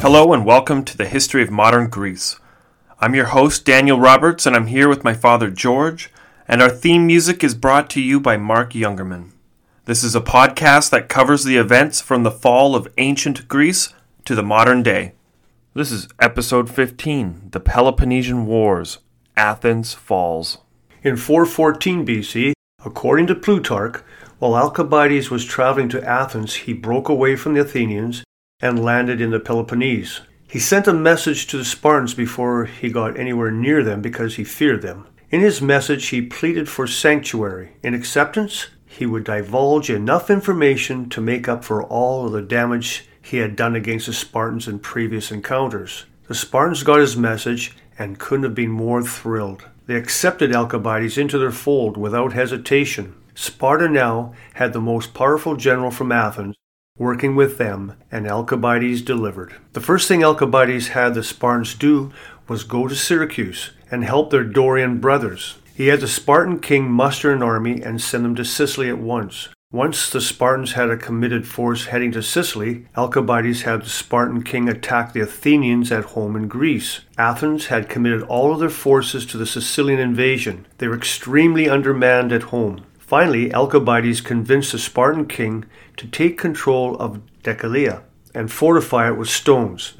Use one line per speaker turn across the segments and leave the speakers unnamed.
Hello and welcome to the History of Modern Greece. I'm your host, Daniel Roberts, and I'm here with my father, George, and our theme music is brought to you by Mark Youngerman. This is a podcast that covers the events from the fall of ancient Greece to the modern day. This is episode 15, The Peloponnesian Wars, Athens Falls.
In 414 BC, according to Plutarch, while Alcibiades was traveling to Athens, he broke away from the Athenians and landed in the Peloponnese. He sent a message to the Spartans before he got anywhere near them because he feared them. In his message, he pleaded for sanctuary. In acceptance, he would divulge enough information to make up for all of the damage he had done against the Spartans in previous encounters. The Spartans got his message and couldn't have been more thrilled. They accepted Alcibiades into their fold without hesitation. Sparta now had the most powerful general from Athens working with them, and Alcibiades delivered. The first thing Alcibiades had the Spartans do was go to Syracuse and help their Dorian brothers. He had the Spartan king muster an army and send them to Sicily at once. Once the Spartans had a committed force heading to Sicily, Alcibiades had the Spartan king attack the Athenians at home in Greece. Athens had committed all of their forces to the Sicilian invasion. They were extremely undermanned at home. Finally, Alcibiades convinced the Spartan king to take control of Decelea and fortify it with stones.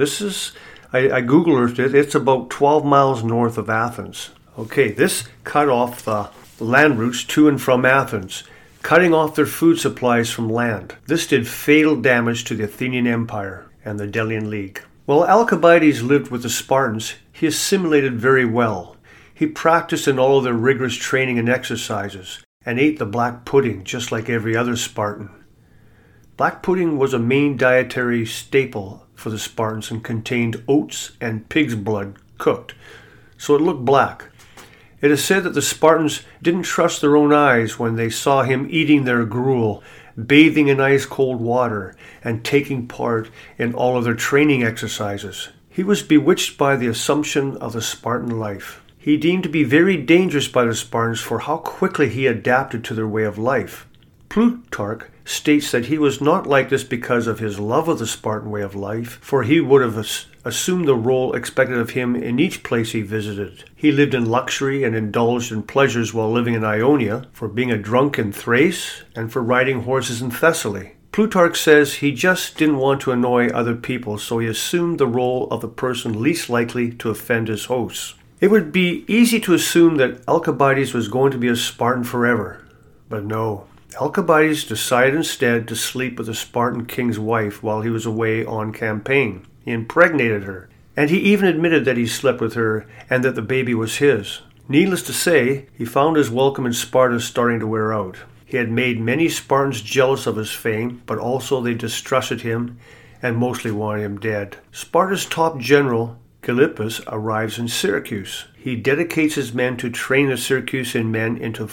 I Google earthed it, it's about 12 miles north of Athens. Okay, this cut off the land routes to and from Athens, cutting off their food supplies from land. This did fatal damage to the Athenian Empire and the Delian League. While Alcibiades lived with the Spartans, he assimilated very well. He practiced in all of their rigorous training and exercises, and ate the black pudding just like every other Spartan. Black pudding was a main dietary staple for the Spartans and contained oats and pig's blood cooked, so it looked black. It is said that the Spartans didn't trust their own eyes when they saw him eating their gruel, bathing in ice-cold water, and taking part in all of their training exercises. He was bewitched by the assumption of the Spartan life. He deemed to be very dangerous by the Spartans for how quickly he adapted to their way of life. Plutarch states that he was not like this because of his love of the Spartan way of life, for he would have assumed the role expected of him in each place he visited. He lived in luxury and indulged in pleasures while living in Ionia, for being a drunk in Thrace, and for riding horses in Thessaly. Plutarch says he just didn't want to annoy other people, so he assumed the role of the person least likely to offend his hosts. It would be easy to assume that Alcibiades was going to be a Spartan forever, but no. Alcibiades decided instead to sleep with the Spartan king's wife while he was away on campaign. He impregnated her, and he even admitted that he slept with her and that the baby was his. Needless to say, he found his welcome in Sparta starting to wear out. He had made many Spartans jealous of his fame, but also they distrusted him and mostly wanted him dead. Sparta's top general, Gylippus, arrives in Syracuse. He dedicates his men to train the Syracusan men into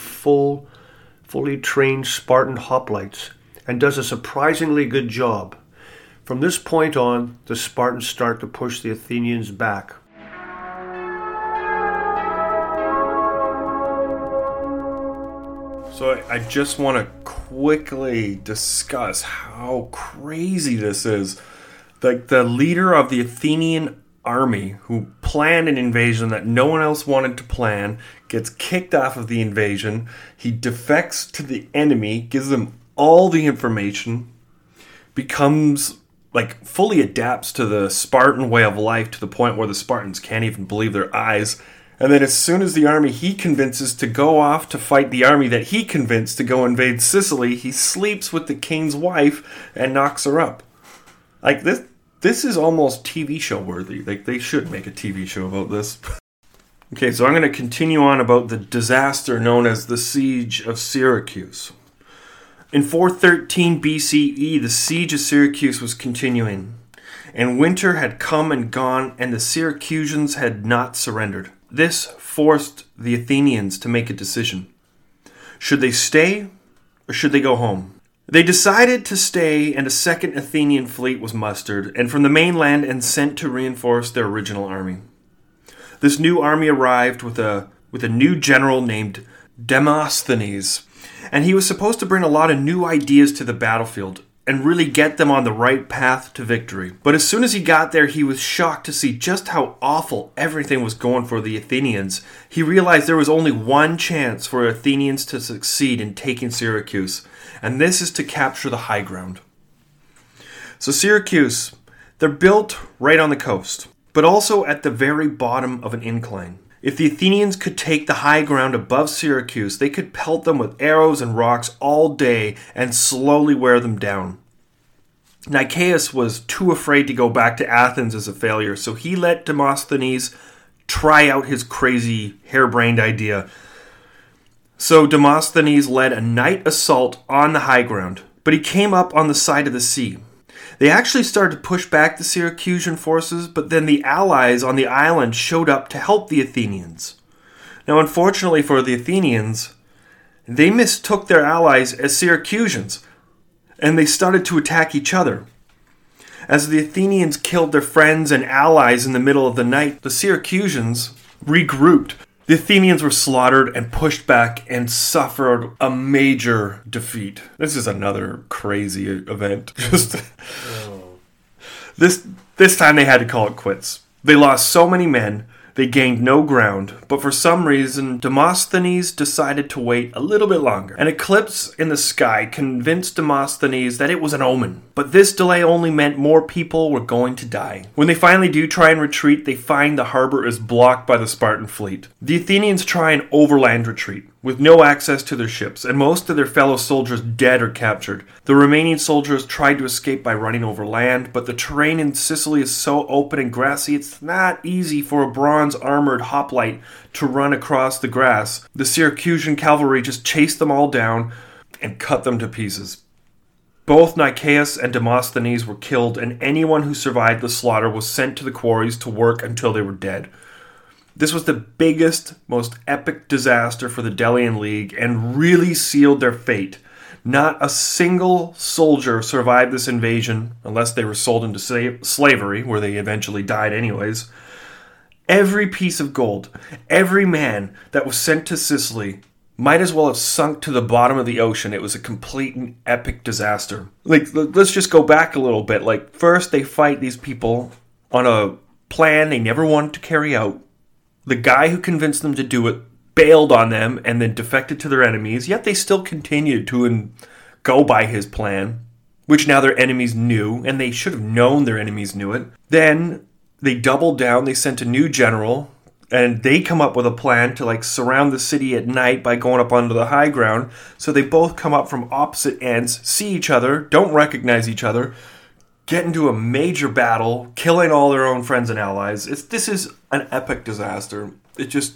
fully trained Spartan hoplites and does a surprisingly good job. From this point on, the Spartans start to push the Athenians back.
So I just want to quickly discuss how crazy this is. The leader of the Athenian army who planned an invasion that no one else wanted to plan gets kicked off of the invasion. He defects to the enemy, gives them all the information, becomes fully adapts to the Spartan way of life to the point where the Spartans can't even believe their eyes. And then as soon as the army he convinces to go off to fight the army that he convinced to go invade Sicily, he sleeps with the king's wife and knocks her up. This is almost TV show worthy. They should make a TV show about this. Okay, so I'm going to continue on about the disaster known as the Siege of Syracuse. In 413 BCE, the siege of Syracuse was continuing, and winter had come and gone, and the Syracusans had not surrendered. This forced the Athenians to make a decision. Should they stay, or should they go home? They decided to stay, and a second Athenian fleet was mustered, and from the mainland and sent to reinforce their original army. This new army arrived with a new general named Demosthenes, and he was supposed to bring a lot of new ideas to the battlefield, and really get them on the right path to victory. But as soon as he got there, he was shocked to see just how awful everything was going for the Athenians. He realized there was only one chance for Athenians to succeed in taking Syracuse, and this is to capture the high ground. So Syracuse, they're built right on the coast, but also at the very bottom of an incline. If the Athenians could take the high ground above Syracuse, they could pelt them with arrows and rocks all day and slowly wear them down. Nicias was too afraid to go back to Athens as a failure, so he let Demosthenes try out his crazy, harebrained idea. So Demosthenes led a night assault on the high ground, but he came up on the side of the sea. They actually started to push back the Syracusan forces, but then the allies on the island showed up to help the Athenians. Now, unfortunately for the Athenians, they mistook their allies as Syracusans, and they started to attack each other. As the Athenians killed their friends and allies in the middle of the night, the Syracusans regrouped. The Athenians were slaughtered and pushed back and suffered a major defeat. This is another crazy event. This time they had to call it quits. They lost so many men, they gained no ground, but for some reason, Demosthenes decided to wait a little bit longer. An eclipse in the sky convinced Demosthenes that it was an omen, but this delay only meant more people were going to die. When they finally do try and retreat, they find the harbor is blocked by the Spartan fleet. The Athenians try an overland retreat, with no access to their ships, and most of their fellow soldiers dead or captured. The remaining soldiers tried to escape by running over land, but the terrain in Sicily is so open and grassy, it's not easy for a bronze-armored hoplite to run across the grass. The Syracusan cavalry just chased them all down and cut them to pieces. Both Nicias and Demosthenes were killed, and anyone who survived the slaughter was sent to the quarries to work until they were dead. This was the biggest, most epic disaster for the Delian League and really sealed their fate. Not a single soldier survived this invasion, unless they were sold into slavery, where they eventually died anyways. Every piece of gold, every man that was sent to Sicily might as well have sunk to the bottom of the ocean. It was a complete and epic disaster. Let's just go back a little bit. First they fight these people on a plan they never wanted to carry out. The guy who convinced them to do it bailed on them and then defected to their enemies, yet they still continued to go by his plan, which now their enemies knew, and they should have known their enemies knew it. Then they doubled down, they sent a new general, and they come up with a plan to surround the city at night by going up onto the high ground. So they both come up from opposite ends, see each other, don't recognize each other, get into a major battle, killing all their own friends and allies. This is an epic disaster. That's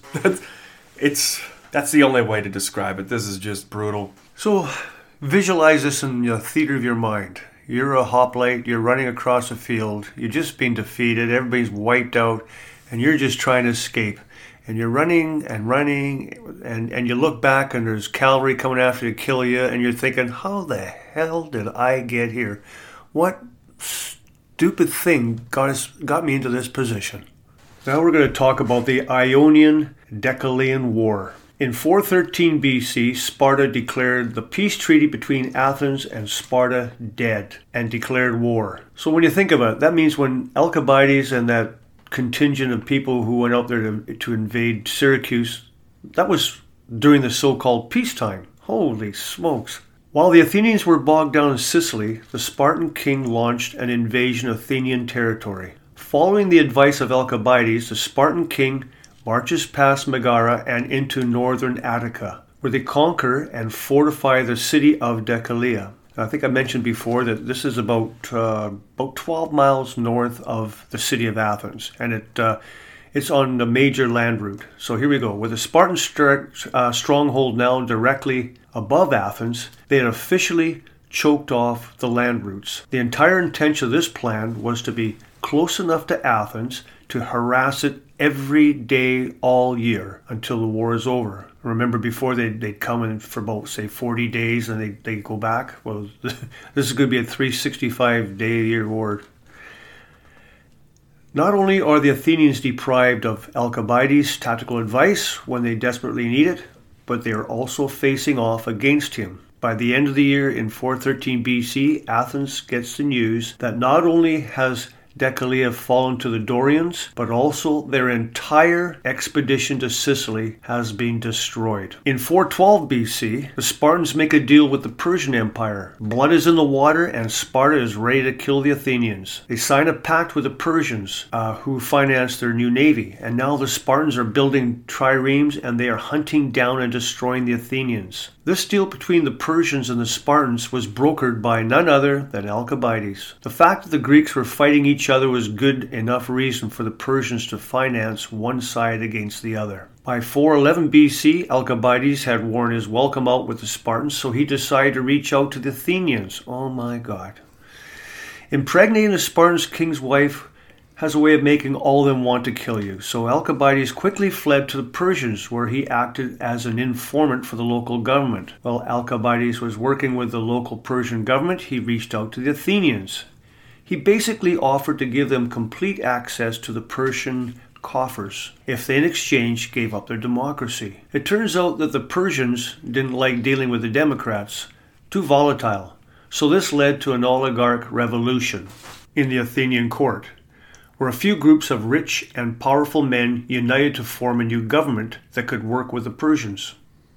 the only way to describe it. This is just brutal.
So visualize this in the theater of your mind. You're a hoplite, you're running across a field, you're just being defeated, everybody's wiped out, and you're just trying to escape. And you're running, and you look back and there's cavalry coming after to kill you, and you're thinking, how the hell did I get here? What stupid thing got me into this position? Now we're going to talk about the Ionian Decelean War. In 413 BC, Sparta declared the peace treaty between Athens and Sparta dead and declared war. So when you think about it, that means when Alcibiades and that contingent of people who went out there to invade Syracuse, that was during the so-called peacetime. Holy smokes. While the Athenians were bogged down in Sicily, the Spartan king launched an invasion of Athenian territory. Following the advice of Alcibiades, the Spartan king marches past Megara and into northern Attica, where they conquer and fortify the city of Decelea. I think I mentioned before that this is about 12 miles north of the city of Athens, and it's on the major land route. So here we go. With the Spartan stronghold now directly above Athens, they had officially choked off the land routes. The entire intention of this plan was to be close enough to Athens to harass it every day all year until the war is over. Remember before they'd come in for about, say, 40 days and they'd go back? Well, this is going to be a 365-day-a-year war. Not only are the Athenians deprived of Alcibiades' tactical advice when they desperately need it, but they are also facing off against him. By the end of the year in 413 BC, Athens gets the news that not only has Decelea fallen to the Dorians, but also their entire expedition to Sicily has been destroyed. In 412 BC, the Spartans make a deal with the Persian Empire. Blood is in the water and Sparta is ready to kill the Athenians. They sign a pact with the Persians, who finance their new navy, and now the Spartans are building triremes and they are hunting down and destroying the Athenians. This deal between the Persians and the Spartans was brokered by none other than Alcibiades. The fact that the Greeks were fighting each other was good enough reason for the Persians to finance one side against the other. By 411 BC, Alcibiades had worn his welcome out with the Spartans, so he decided to reach out to the Athenians. Oh my God. Impregnating the Spartans' king's wife has a way of making all of them want to kill you. So Alcibiades quickly fled to the Persians, where he acted as an informant for the local government. While Alcibiades was working with the local Persian government, he reached out to the Athenians. He basically offered to give them complete access to the Persian coffers if they in exchange gave up their democracy. It turns out that the Persians didn't like dealing with the Democrats, too volatile. So this led to an oligarch revolution in the Athenian court, where a few groups of rich and powerful men united to form a new government that could work with the Persians.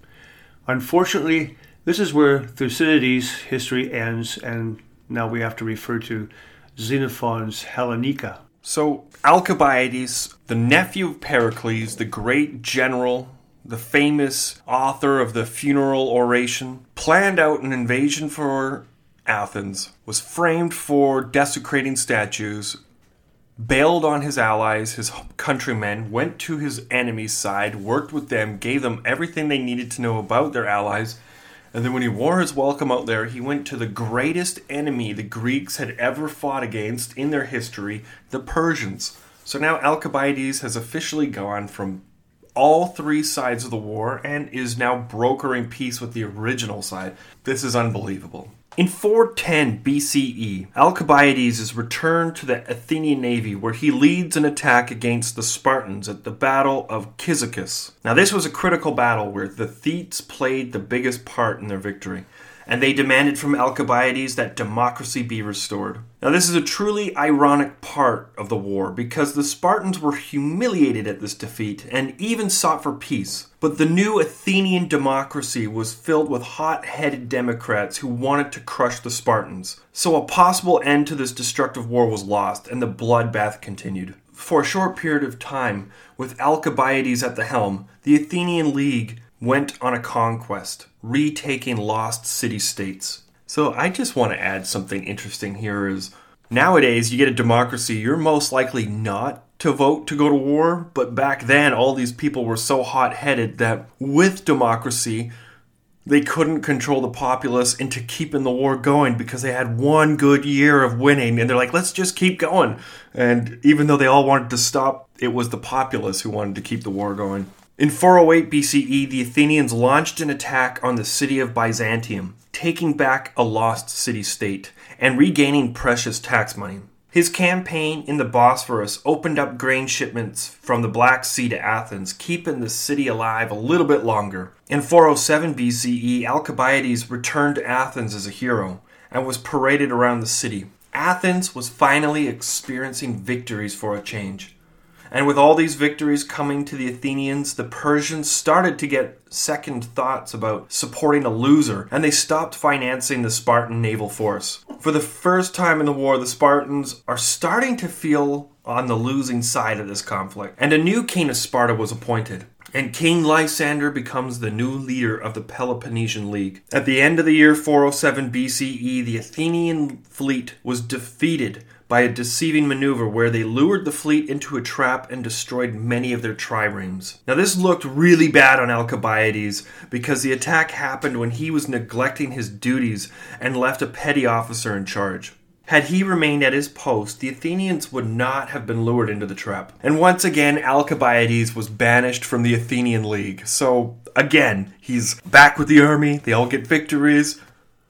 Unfortunately, this is where Thucydides' history ends, and now we have to refer to Xenophon's Hellenica.
So Alcibiades, the nephew of Pericles, the great general, the famous author of the funeral oration, planned out an invasion for Athens, was framed for desecrating statues, bailed on his allies, his countrymen, went to his enemy's side, worked with them, gave them everything they needed to know about their allies, and then when he wore his welcome out there, he went to the greatest enemy the Greeks had ever fought against in their history, the Persians. So now Alcibiades has officially gone from all three sides of the war and is now brokering peace with the original side. This is unbelievable. In 410 BCE, Alcibiades is returned to the Athenian navy, where he leads an attack against the Spartans at the Battle of Cyzicus. Now this was a critical battle where the Thetes played the biggest part in their victory, and they demanded from Alcibiades that democracy be restored. Now this is a truly ironic part of the war, because the Spartans were humiliated at this defeat and even sought for peace. But the new Athenian democracy was filled with hot-headed Democrats who wanted to crush the Spartans. So a possible end to this destructive war was lost, and the bloodbath continued. For a short period of time, with Alcibiades at the helm, the Athenian League went on a conquest, retaking lost city-states. So I just want to add something interesting here is, nowadays you get a democracy, you're most likely not to vote to go to war, but back then all these people were so hot-headed that with democracy, they couldn't control the populace into keeping the war going because they had one good year of winning, and they're like, let's just keep going. And even though they all wanted to stop, it was the populace who wanted to keep the war going. In 408 BCE, the Athenians launched an attack on the city of Byzantium, taking back a lost city-state and regaining precious tax money. His campaign in the Bosphorus opened up grain shipments from the Black Sea to Athens, keeping the city alive a little bit longer. In 407 BCE, Alcibiades returned to Athens as a hero and was paraded around the city. Athens was finally experiencing victories for a change. And with all these victories coming to the Athenians, the Persians started to get second thoughts about supporting a loser, and they stopped financing the Spartan naval force. For the first time in the war, the Spartans are starting to feel on the losing side of this conflict. And a new king of Sparta was appointed, and King Lysander becomes the new leader of the Peloponnesian League. At the end of the year 407 BCE, the Athenian fleet was defeated by a deceiving maneuver where they lured the fleet into a trap and destroyed many of their triremes. Now this looked really bad on Alcibiades because the attack happened when he was neglecting his duties and left a petty officer in charge. Had he remained at his post, the Athenians would not have been lured into the trap. And once again, Alcibiades was banished from the Athenian League. So again, he's back with the army, they all get victories.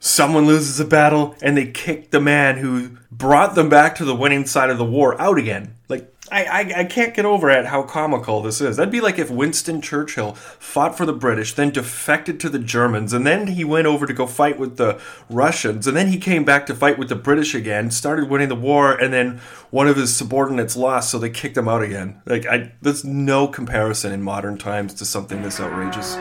someone loses a battle and they kick the man who brought them back to the winning side of the war out again. Like, I can't get over at how comical this is. That'd be like if Winston Churchill fought for the British, then defected to the Germans, and then he went over to go fight with the Russians, and then he came back to fight with the British again, started winning the war, and then one of his subordinates lost, so they kicked him out again. Like, there's no comparison in modern times to something this outrageous.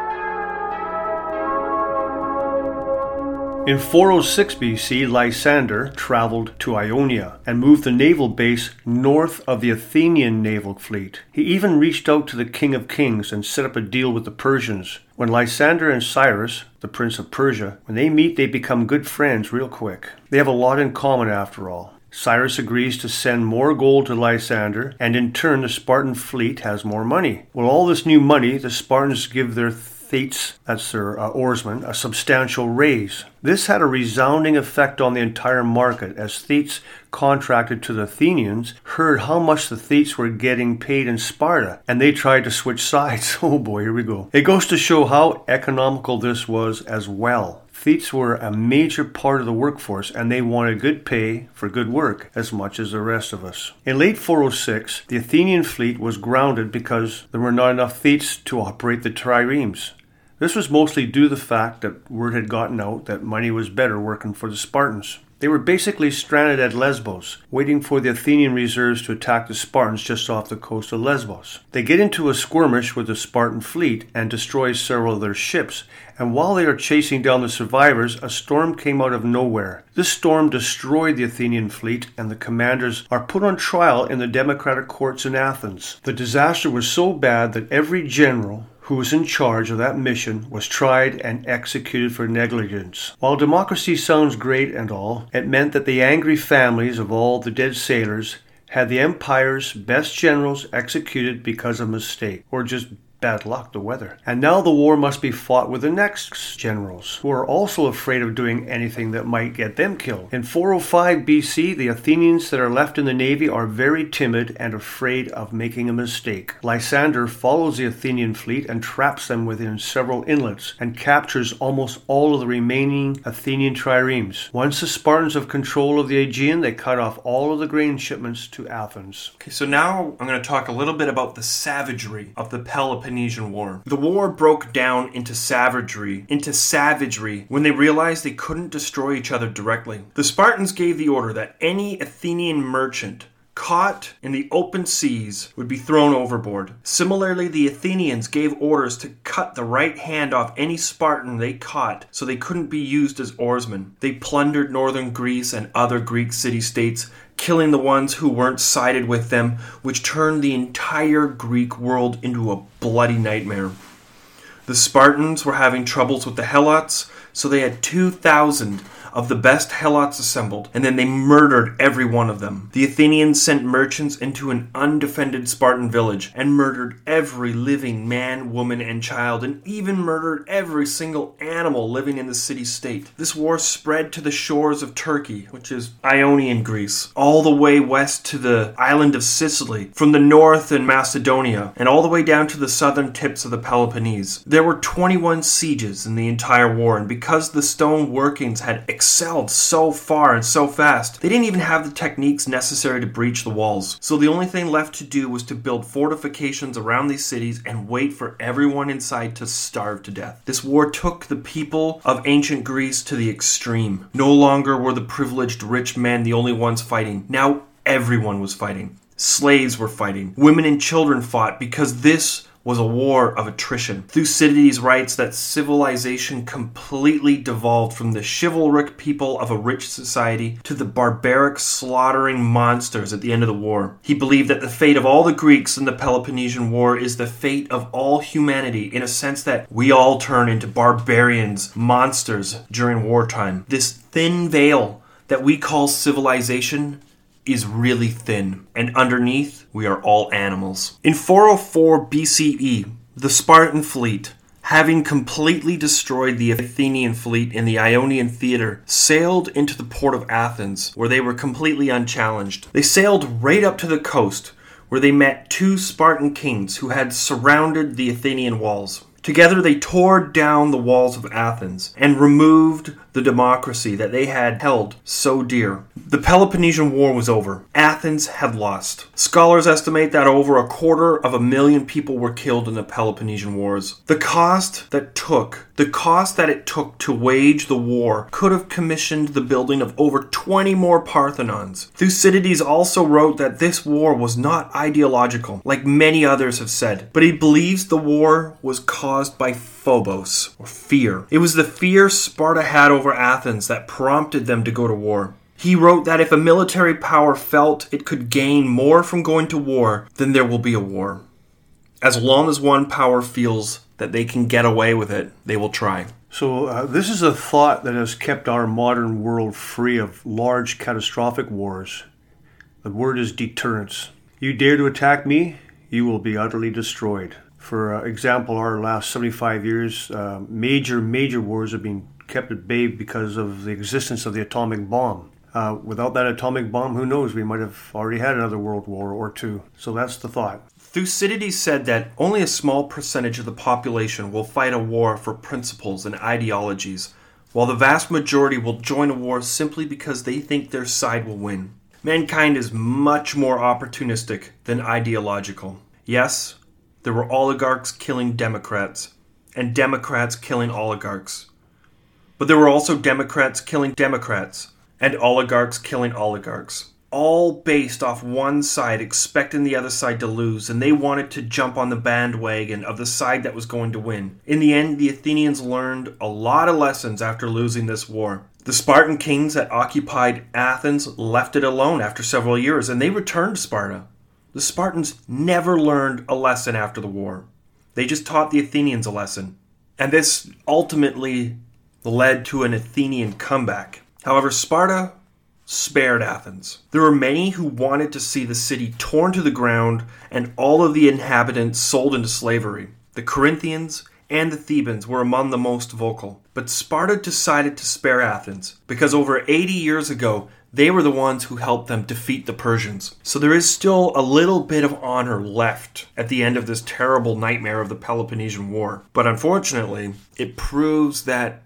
In 406 BC, Lysander traveled to Ionia and moved the naval base north of the Athenian naval fleet. He even reached out to the King of Kings and set up a deal with the Persians. When Lysander and Cyrus, the Prince of Persia, when they meet, they become good friends real quick. They have a lot in common after all. Cyrus agrees to send more gold to Lysander, and in turn the Spartan fleet has more money. With all this new money, the Spartans give their Thetes, that's their oarsmen, a substantial raise. This had a resounding effect on the entire market, as Thetes contracted to the Athenians heard how much the Thetes were getting paid in Sparta, and they tried to switch sides. Oh boy, here we go. It goes to show how economical this was as well. Thetes were a major part of the workforce, and they wanted good pay for good work as much as the rest of us. In late 406, the Athenian fleet was grounded because there were not enough Thetes to operate the triremes. This was mostly due to the fact that word had gotten out that money was better working for the Spartans. They were basically stranded at Lesbos, waiting for the Athenian reserves to attack the Spartans just off the coast of Lesbos. They get into a skirmish with the Spartan fleet and destroy several of their ships, and while they are chasing down the survivors, a storm came out of nowhere. This storm destroyed the Athenian fleet, and the commanders are put on trial in the democratic courts in Athens. The disaster was so bad that every general who was in charge of that mission was tried and executed for negligence. While democracy sounds great and all, it meant that the angry families of all the dead sailors had the empire's best generals executed because of mistake, or just bad luck, the weather. And now the war must be fought with the next generals, who are also afraid of doing anything that might get them killed. In 405 BC, the Athenians that are left in the navy are very timid and afraid of making a mistake. Lysander follows the Athenian fleet and traps them within several inlets and captures almost all of the remaining Athenian triremes. Once the Spartans have control of the Aegean, they cut off all of the grain shipments to Athens.
Okay, so now I'm going to talk a little bit about the savagery of the Peloponnesian War. The war broke down into savagery when they realized they couldn't destroy each other directly. The Spartans gave the order that any Athenian merchant caught in the open seas would be thrown overboard. Similarly, the Athenians gave orders to cut the right hand off any Spartan they caught so they couldn't be used as oarsmen. They plundered northern Greece and other Greek city-states, killing the ones who weren't sided with them, which turned the entire Greek world into a bloody nightmare. The Spartans were having troubles with the Helots, so they had 2,000 of the best Helots assembled, and then they murdered every one of them. The Athenians sent merchants into an undefended Spartan village and murdered every living man, woman, and child, and even murdered every single animal living in the city-state. This war spread to the shores of Turkey, which is Ionian Greece, all the way west to the island of Sicily, from the north in Macedonia, and all the way down to the southern tips of the Peloponnese. There were 21 sieges in the entire war, and because the stone workings had excelled so far and so fast, they didn't even have the techniques necessary to breach the walls. So the only thing left to do was to build fortifications around these cities and wait for everyone inside to starve to death. This war took the people of ancient Greece to the extreme. No longer were the privileged rich men the only ones fighting. Now everyone was fighting. Slaves were fighting. Women and children fought because this was a war of attrition. Thucydides writes that civilization completely devolved from the chivalric people of a rich society to the barbaric slaughtering monsters at the end of the war. He believed that the fate of all the Greeks in the Peloponnesian War is the fate of all humanity, in a sense that we all turn into barbarians, monsters during wartime. This thin veil that we call civilization is really thin, and underneath we are all animals. In 404 BCE, the Spartan fleet, having completely destroyed the Athenian fleet in the Ionian theater, sailed into the port of Athens, where they were completely unchallenged. They sailed right up to the coast, where they met two Spartan kings who had surrounded the Athenian walls. Together they tore down the walls of Athens and removed the the democracy that they had held so dear. The Peloponnesian War was over. Athens had lost. Scholars estimate that over 250,000 people were killed in the Peloponnesian Wars. The cost that it took to wage the war could have commissioned the building of over 20 more Parthenons. Thucydides also wrote that this war was not ideological, like many others have said, but he believes the war was caused by phobos, or fear. It was the fear Sparta had over Athens that prompted them to go to war. He wrote that if a military power felt it could gain more from going to war, then there will be a war. As long as one power feels that they can get away with it, they will try.
So this is a thought that has kept our modern world free of large catastrophic wars. The word is deterrence. You dare to attack me, you will be utterly destroyed. For example, our last 75 years, major wars have been kept at bay because of the existence of the atomic bomb. Without that atomic bomb, who knows, we might have already had another world war or two. So that's the thought.
Thucydides said that only a small percentage of the population will fight a war for principles and ideologies, while the vast majority will join a war simply because they think their side will win. Mankind is much more opportunistic than ideological. Yes, there were oligarchs killing Democrats, and Democrats killing oligarchs. But there were also Democrats killing Democrats, and oligarchs killing oligarchs. All based off one side expecting the other side to lose, and they wanted to jump on the bandwagon of the side that was going to win. In the end, the Athenians learned a lot of lessons after losing this war. The Spartan kings that occupied Athens left it alone after several years, and they returned to Sparta. The Spartans never learned a lesson after the war. They just taught the Athenians a lesson. And this ultimately led to an Athenian comeback. However, Sparta spared Athens. There were many who wanted to see the city torn to the ground and all of the inhabitants sold into slavery. The Corinthians and the Thebans were among the most vocal. But Sparta decided to spare Athens because over 80 years ago, they were the ones who helped them defeat the Persians. So there is still a little bit of honor left at the end of this terrible nightmare of the Peloponnesian War. But unfortunately, it proves that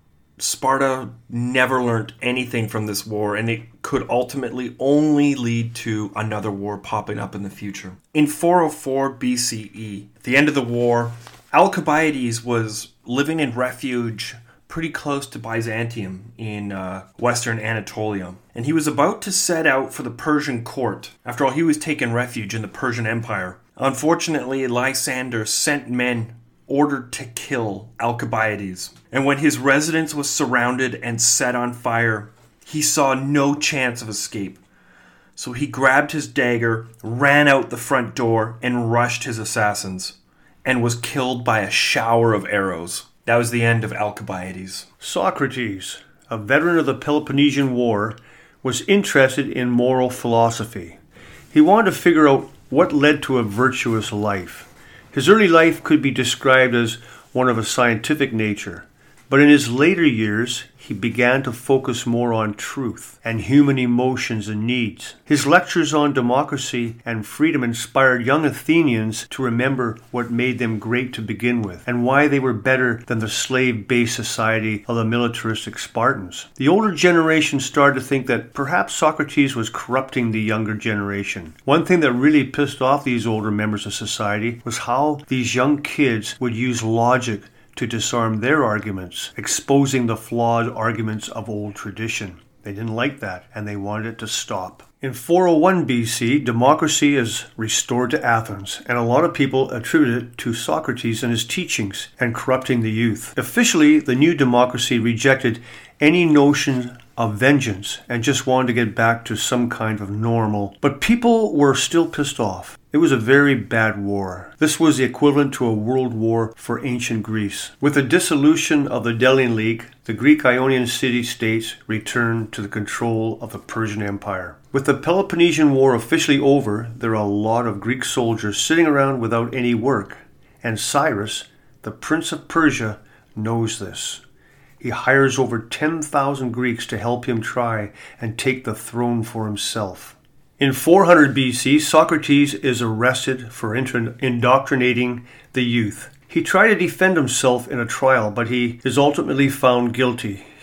Sparta never learned anything from this war, and it could ultimately only lead to another war popping up in the future. In 404 BCE, at the end of the war, Alcibiades was living in refuge pretty close to Byzantium in western Anatolia. And he was about to set out for the Persian court. After all, he was taking refuge in the Persian Empire. Unfortunately, Lysander sent men ordered to kill Alcibiades. And when his residence was surrounded and set on fire, he saw no chance of escape. So he grabbed his dagger, ran out the front door, and rushed his assassins, and was killed by a shower of arrows. That was the end of Alcibiades.
Socrates, a veteran of the Peloponnesian War, was interested in moral philosophy. He wanted to figure out what led to a virtuous life. His early life could be described as one of a scientific nature, but in his later years, he began to focus more on truth and human emotions and needs. His lectures on democracy and freedom inspired young Athenians to remember what made them great to begin with and why they were better than the slave-based society of the militaristic Spartans. The older generation started to think that perhaps Socrates was corrupting the younger generation. One thing that really pissed off these older members of society was how these young kids would use logic to disarm their arguments, exposing the flawed arguments of old tradition. They didn't like that, and they wanted it to stop. In 401 BC, democracy is restored to Athens, and a lot of people attribute it to Socrates and his teachings and corrupting the youth. Officially, the new democracy rejected any notion of vengeance and just wanted to get back to some kind of normal. But people were still pissed off. It was a very bad war. This was the equivalent to a world war for ancient Greece. With the dissolution of the Delian League, the Greek Ionian city-states returned to the control of the Persian Empire. With the Peloponnesian War officially over, there are a lot of Greek soldiers sitting around without any work. And Cyrus, the Prince of Persia, knows this. He hires over 10,000 Greeks to help him try and take the throne for himself. In 400 BC, Socrates is arrested for indoctrinating the youth. He tried to defend himself in a trial, but he is ultimately found guilty.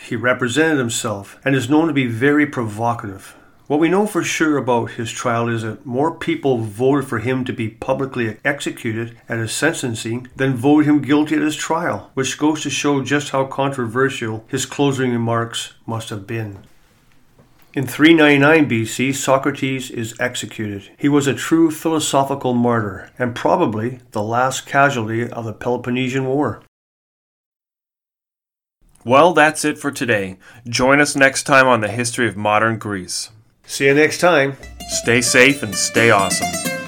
he represented himself and is known to be very provocative. What we know for sure about his trial is that more people voted for him to be publicly executed at his sentencing than voted him guilty at his trial, which goes to show just how controversial his closing remarks must have been. In 399 BC, Socrates is executed. He was a true philosophical martyr, and probably the last casualty of the Peloponnesian War.
Well, that's it for today. Join us next time on the history of modern Greece.
See you next time.
Stay safe and stay awesome.